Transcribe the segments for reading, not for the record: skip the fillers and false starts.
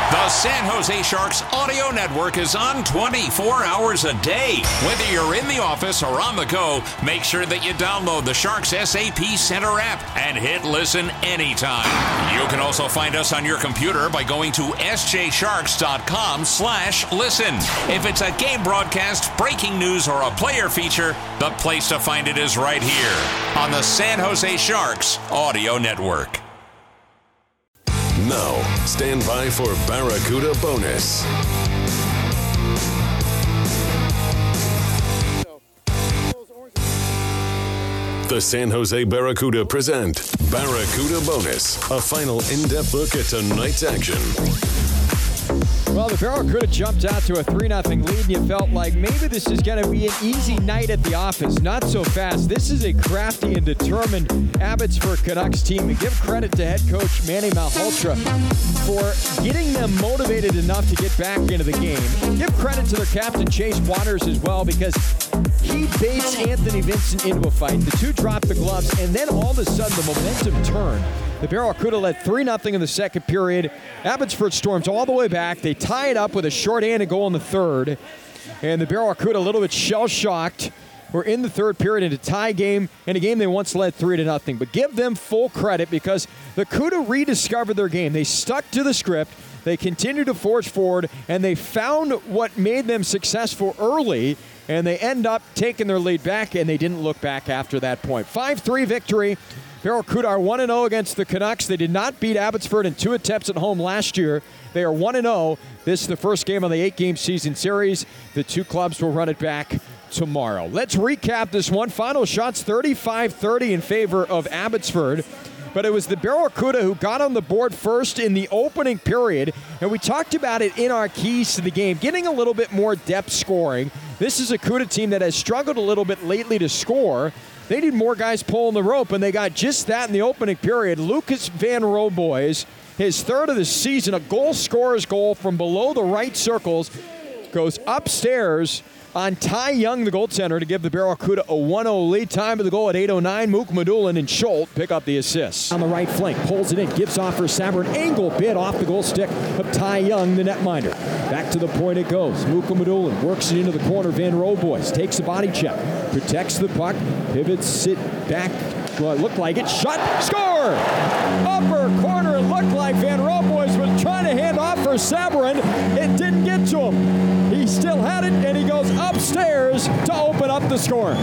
The San Jose Sharks audio network is on 24 hours a day. Whether you're in the office or on the go, make sure that you download the Sharks SAP Center app and hit listen anytime. You can also find us on your computer by going to sjsharks.com/listen. If it's a game broadcast, breaking news, or a player feature, the place to find it is right here on the San Jose Sharks audio network. Now, stand by for Barracuda Bonus. The San Jose Barracuda present Barracuda Bonus, a final in-depth look at tonight's action. Well, the Barracuda jumped out to a 3-0 lead, and you felt like maybe this is going to be an easy night at the office. Not so fast. This is a crafty and determined Abbotsford Canucks team. And give credit to head coach Manny Malhotra for getting them motivated enough to get back into the game. Give credit to their captain, Chase Waters, as well, because he baits Anthony Vincent into a fight. The two dropped the gloves, and then all of a sudden the momentum turned. The Barracuda led 3-0 in the second period. Abbotsford storms all the way back. They tie it up with a shorthanded goal in the third. And the Barracuda, a little bit shell-shocked, were in the third period in a tie game, in a game they once led 3-0. But give them full credit because the Cuda rediscovered their game. They stuck to the script. They continued to forge forward, and they found what made them successful early, and they end up taking their lead back, and they didn't look back after that point. 5-3 victory. Barracuda are 1-0 against the Canucks. They did not beat Abbotsford in 2 attempts at home last year. They are 1-0. This is the first game of the 8-game season series. The two clubs will run it back tomorrow. Let's recap this one. Final shots 35-30 in favor of Abbotsford. But it was the Barracuda who got on the board first in the opening period. And we talked about it in our keys to the game, getting a little bit more depth scoring. This is a Cuda team that has struggled a little bit lately to score. They need more guys pulling the rope, and they got just that in the opening period. Lucas Van Roboys, his third of the season, a goal scorer's goal from below the right circles, goes upstairs on Ty Young, the goaltender, to give the Barracuda a 1-0 lead. Time of the goal at 8:09. Mook Madulin and Schultz pick up the assists. On the right flank, pulls it in, gives off for Sabrin. Angle bid off the goal stick of Ty Young, the netminder. Back to the point it goes. Mook Madulin works it into the corner. Van Roboys takes a body check, protects the puck, pivots it back. Well, it looked like it. Shot, score! Upper corner, it looked like Van Roboys was trying to hand off for Sabrin. It didn't get to him. He still had it, and he goes upstairs to open up the score.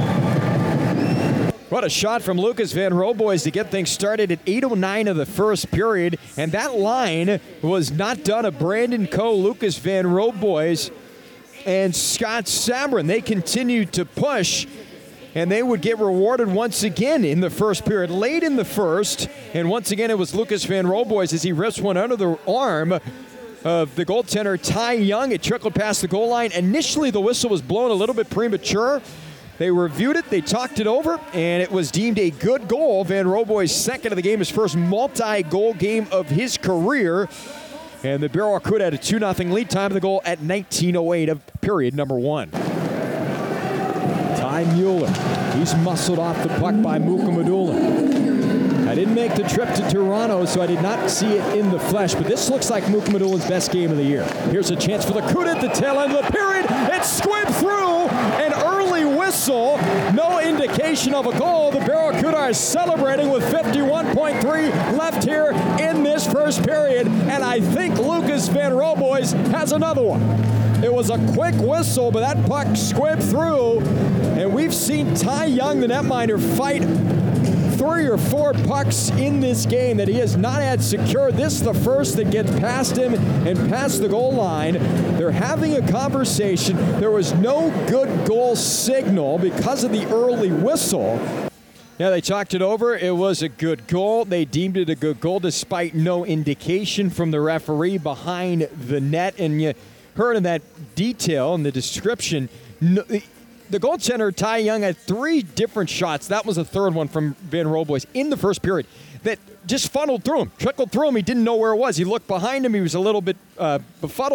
What a shot from Lucas Van Roboys to get things started at 8:09 of the first period. And that line was not done of Brandon Coe, Lucas Van Roboys, and Scott Sabrin. They continued to push, and they would get rewarded once again in the first period. Late in the first, and once again it was Lucas Van Roboys as he rips one under the arm of the goaltender Ty Young. It trickled past the goal line. Initially the whistle was blown a little bit premature. They reviewed it, they talked it over, and it was deemed a good goal. Van Roboys' second of the game, his first multi-goal game of his career. And the Barracuda had a 2-0 lead. Time of the goal at 19:08 of period number 1. Ty Mueller, he's muscled off the puck by Muka Madulin. I didn't make the trip to Toronto, so I did not see it in the flesh, but this looks like Muka Madulin's best game of the year. Here's a chance for the Cuda at the tail end of the period. It's squibbed through, an early whistle, no indication of a goal. The Barracuda are celebrating with 51.3 left here in this first period, and I think Lucas Van Roboys has another one. It was a quick whistle, but that puck squibbed through, and we've seen Ty Young, the netminder, fight 3 or 4 pucks in this game that he has not had secured. This is the first that gets past him and past the goal line. They're having a conversation. There was no good goal signal because of the early whistle. Yeah, they talked it over. It was a good goal. They deemed it a good goal despite no indication from the referee behind the net. And you heard in that detail in the description, the goaltender, Ty Young, had 3 different shots. That was the third one from Van Roboys in the first period that just funneled through him, trickled through him. He didn't know where it was. He looked behind him. He was a little bit befuddled.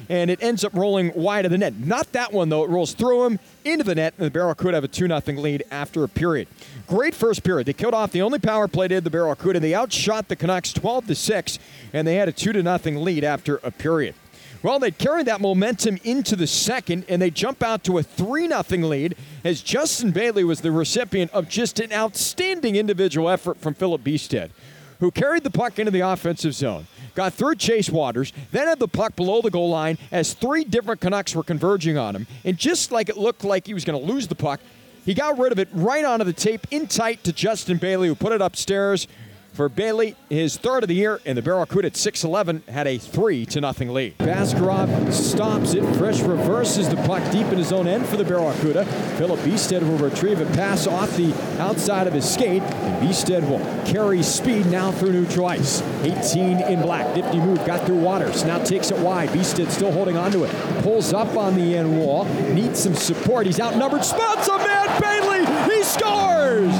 and it ends up rolling wide of the net. Not that one, though. It rolls through him into the net, and the Barracuda have a 2-0 lead after a period. Great first period. They killed off the only power play they had, the Barracuda. They outshot the Canucks 12-6, and they had a 2-0 lead after a period. Well, they carried that momentum into the second, and they jump out to a 3-0 lead as Justin Bailey was the recipient of just an outstanding individual effort from Philip Bistad, who carried the puck into the offensive zone, got through Chase Waters, then had the puck below the goal line as 3 different Canucks were converging on him. And just like it looked like he was going to lose the puck, he got rid of it right onto the tape, in tight to Justin Bailey, who put it upstairs. For Bailey, his third of the year, and the Barracuda at 6-11 had a 3-0 lead. Baskarov stops it. Frisch reverses the puck deep in his own end for the Barracuda. Philip Bistad will retrieve a pass off the outside of his skate, and Bistad will carry speed now through neutral ice. 18 in black. Nifty move, got through Waters, now takes it wide. Bistad still holding on to it. Pulls up on the end wall, needs some support. He's outnumbered, spots a man, Bailey, he scores!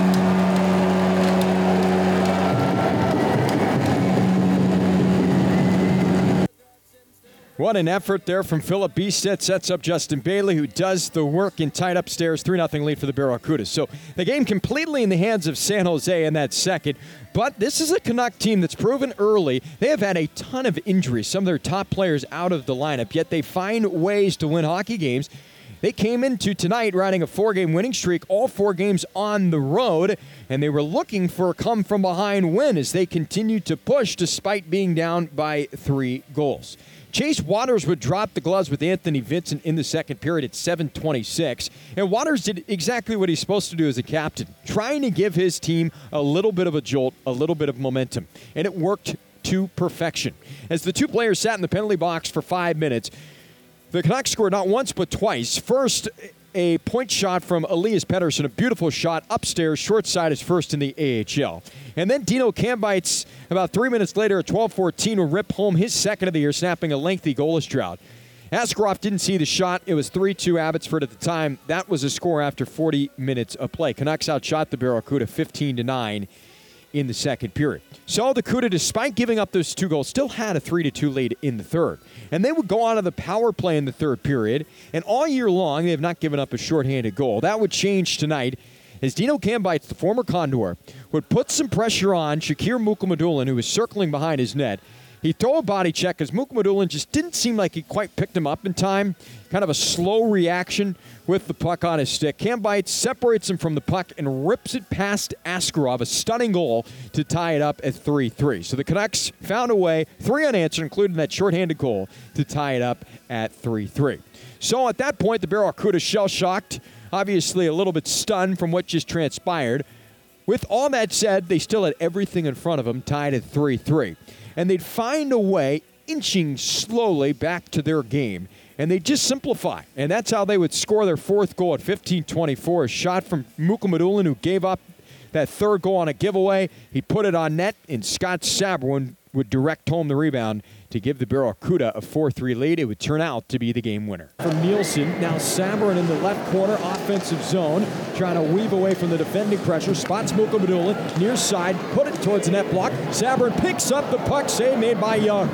What an effort there from Philip Bistad. Sets up Justin Bailey, who does the work in tight upstairs. 3-0 lead for the Barracuda. So the game completely in the hands of San Jose in that second. But this is a Canuck team that's proven early. They have had a ton of injuries. Some of their top players out of the lineup. Yet they find ways to win hockey games. They came into tonight riding a 4-game winning streak, all 4 games on the road, and they were looking for a come-from-behind win as they continued to push despite being down by 3 goals. Chase Waters would drop the gloves with Anthony Vincent in the second period at 7:26, and Waters did exactly what he's supposed to do as a captain, trying to give his team a little bit of a jolt, a little bit of momentum, and it worked to perfection. As the 2 players sat in the penalty box for 5 minutes, the Canucks scored not once but twice. First, a point shot from Elias Pettersson, a beautiful shot upstairs, short side, his first in the AHL. And then Dino Kambeitz, about 3 minutes later at 12:14, will rip home his second of the year, snapping a lengthy goalless drought. Askarov didn't see the shot. It was 3-2 Abbotsford at the time. That was a score after 40 minutes of play. Canucks outshot the Barracuda 15-9 in the second period. So the Cuda, despite giving up those 2 goals, still had a 3-2 lead in the third. And they would go on to the power play in the third period, and all year long they have not given up a shorthanded goal. That would change tonight as Dino Kambeitz, the former Condor, would put some pressure on Shakir Mukhamadullin, who was circling behind his net. He'd throw a body check as Mukhamadullin just didn't seem like he quite picked him up in time. Kind of a slow reaction with the puck on his stick. Kambeitz separates him from the puck and rips it past Askarov, a stunning goal to tie it up at 3-3. So the Canucks found a way, 3 unanswered, including that shorthanded goal, to tie it up at 3-3. So at that point, the Barracuda shell-shocked, obviously a little bit stunned from what just transpired. With all that said, they still had everything in front of them, tied at 3-3. And they'd find a way, inching slowly back to their game, and they'd just simplify. And that's how they would score their 4th goal at 15:24. A shot from Mukhamadullin, who gave up that 3rd goal on a giveaway. He put it on net, and Scott Sabourin would direct home the rebound to give the Barracuda a 4-3 lead. It would turn out to be the game winner. From Nielsen, now Sabourin in the left corner, offensive zone, trying to weave away from the defending pressure. Spots Mukhamadullin, near side, put it towards the net block. Sabourin picks up the puck, save made by Young.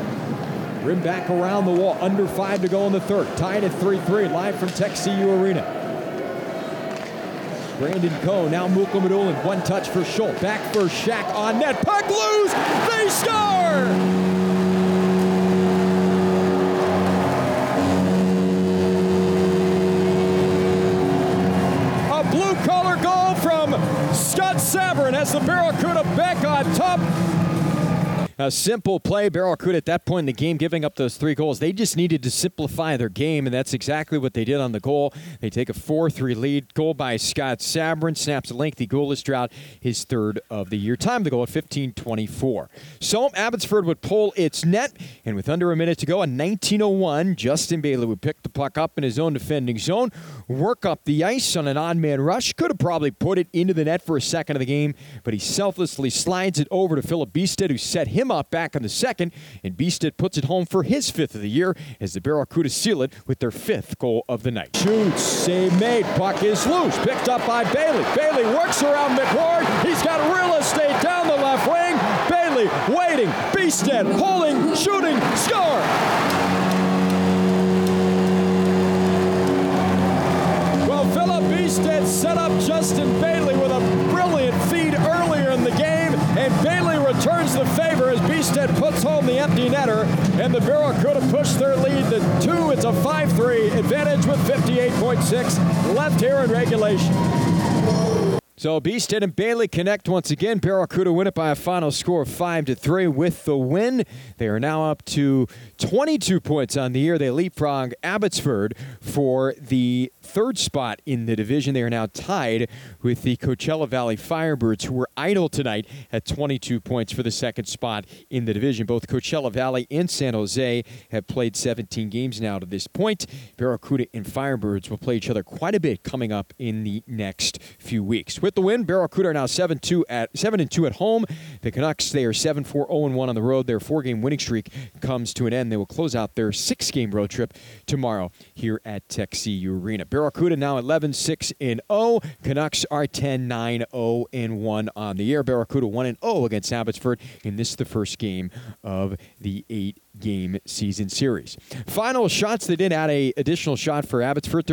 Rim back around the wall, under 5 to go in the third. Tied at 3-3, live from Tech CU Arena. Brandon Coe, now Mukhamadullin, 1 touch for Schultz. Back for Shack on net, puck loose, they score! Blue-collar goal from Scott Sabourin as the Barracuda back on top. A simple play. Barracuda at that point in the game giving up those 3 goals. They just needed to simplify their game, and that's exactly what they did on the goal. They take a 4-3 lead. Goal by Scott Sabourin. Snaps a lengthy goalless drought, his 3rd of the year. Time to go at 15:24. So Abbotsford would pull its net, and with under a minute to go, a 19:01, Justin Bailey would pick the puck up in his own defending zone, work up the ice on an odd-man rush. Could have probably put it into the net for a second of the game, but he selflessly slides it over to Philip Bistad, who set him up back in the second, and Bistad puts it home for his 5th of the year as the Barracuda seal it with their 5th goal of the night. Shoots, save made, puck is loose, picked up by Bailey. Bailey works around McWard, he's got real estate down the left wing. Bailey waiting, Bistad holding, shooting, score! set up Justin Bailey with a brilliant feed earlier in the game, and Bailey returns the favor as Beestead puts home the empty netter, and the Barracuda push their lead to 2. It's a 5-3 advantage with 58.6 left here in regulation. So Beestead and Bailey connect once again. Barracuda win it by a final score of 5-3 with the win. They are now up to 22 points on the year. They leapfrog Abbotsford for the third spot in the division. They are now tied with the Coachella Valley Firebirds, who were idle tonight at 22 points for the second spot in the division. Both Coachella Valley and San Jose have played 17 games now to this point. Barracuda and Firebirds will play each other quite a bit coming up in the next few weeks. With the win, Barracuda are now 7-2 at home. The Canucks, they are 7-4, 0-1 on the road. Their 4-game winning streak comes to an end. They will close out their 6-game road trip tomorrow here at Tech CU Arena. Barracuda now 11-6-0. Canucks are 10-9-0-1 on the year. Barracuda 1-0 against Abbotsford, and this is the first game of the 8-game season series. Final shots, they did add an additional shot for Abbotsford,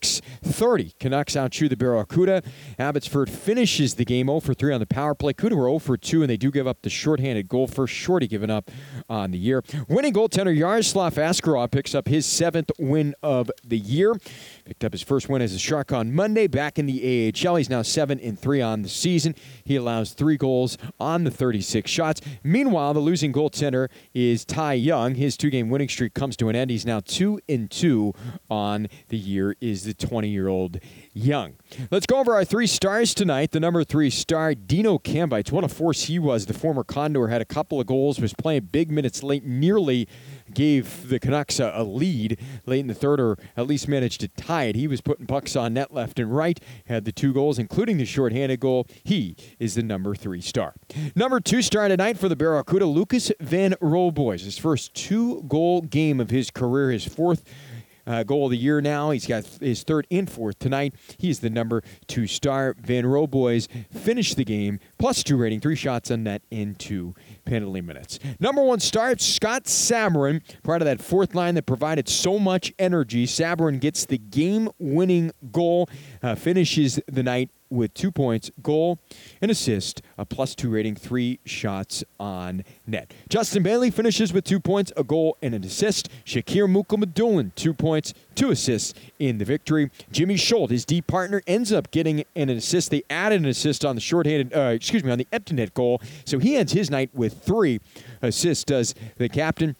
36-30. Canucks outchew the Barracuda. Abbotsford finishes the game 0-for-3 on the power play. Cuda were 0-for-2, and they do give up the shorthanded goal, first shorty given up on the year. Winning goaltender Yaroslav Askarov picks up his 7th win of the year. Picked up his first win as a Shark on Monday back in the AHL. He's now 7-3 on the season. He allows 3 goals on the 36 shots. Meanwhile, the losing goaltender is Ty Young. His 2-game winning streak comes to an end. He's now 2-2 on the year, is the 20-year-old Young. Let's go over our 3 stars tonight. The number 3 star, Dino Kambites. What a force he was. The former Condor had a couple of goals, was playing big minutes late, nearly gave the Canucks a lead late in the third, or at least managed to tie it. He was putting pucks on net left and right, had the 2 goals, including the shorthanded goal. He is the number 3 star. Number 2 star tonight for the Barracuda, Lucas Van Roboys. His first 2-goal game of his career, his 4th goal of the year now. He's got his 3rd and 4th tonight. He's the number 2 star. Van Roboys finished the game, +2 rating, 3 shots on net in 2 penalty minutes. Number 1 star, Scott Sabourin, part of that 4th line that provided so much energy. Sabourin gets the game-winning goal, finishes the night with 2 points, goal, an assist, a +2 rating, 3 shots on net. Justin Bailey finishes with 2 points, a goal, and an assist. Shakir Mukhamadullin, 2 points, 2 assists in the victory. Jimmy Schultz, his D partner, ends up getting an assist. They added an assist on the on the empty net goal, so he ends his night with 3 assists, does the captain.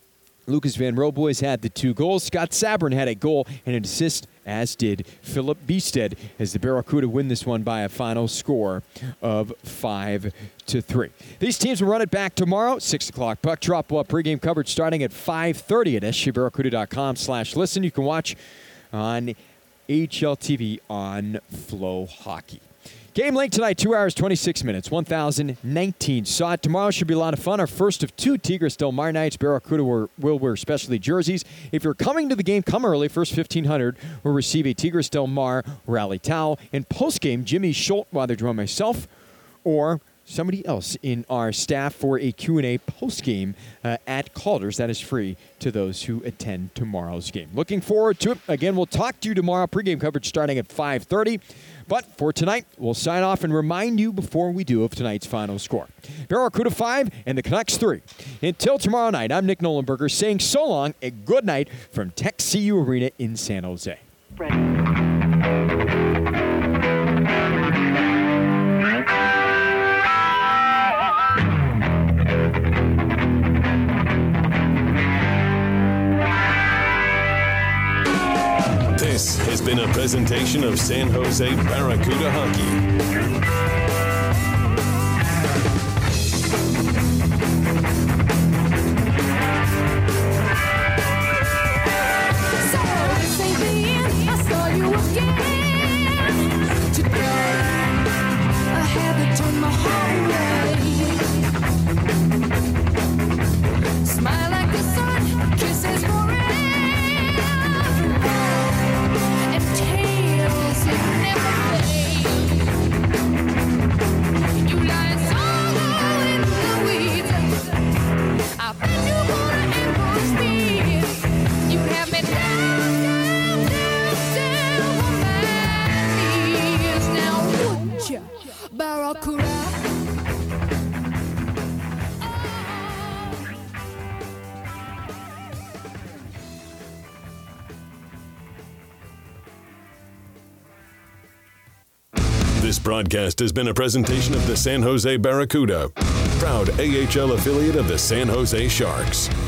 Lucas Van Roboys had the 2 goals. Scott Sabourin had a goal and an assist, as did Philip Beestead, as the Barracuda win this one by a final score of 5-3. These teams will run it back tomorrow, 6 o'clock puck drop. We'll have pregame coverage starting at 5:30 at sjbarracuda.com/listen. You can watch on HLTV on Flow Hockey. Game length tonight, 2 hours, 26 minutes, 1,019 saw it. Tomorrow should be a lot of fun. Our first of 2 Tigres Del Mar nights. Barracuda will wear specialty jerseys. If you're coming to the game, come early. First 1,500 will receive a Tigres Del Mar rally towel. And post-game, Jimmy Schultz, whether draw myself or somebody else in our staff for a Q&A post-game at Calder's. That is free to those who attend tomorrow's game. Looking forward to it. Again, we'll talk to you tomorrow. Pregame coverage starting at 5:30. But for tonight, we'll sign off and remind you before we do of tonight's final score. Barracuda 5 and the Canucks 3. Until tomorrow night, I'm Nick Nolenberger saying so long and good night from Tech CU Arena in San Jose. This has been a presentation of San Jose Barracuda Hockey. This broadcast has been a presentation of the San Jose Barracuda, proud AHL affiliate of the San Jose Sharks.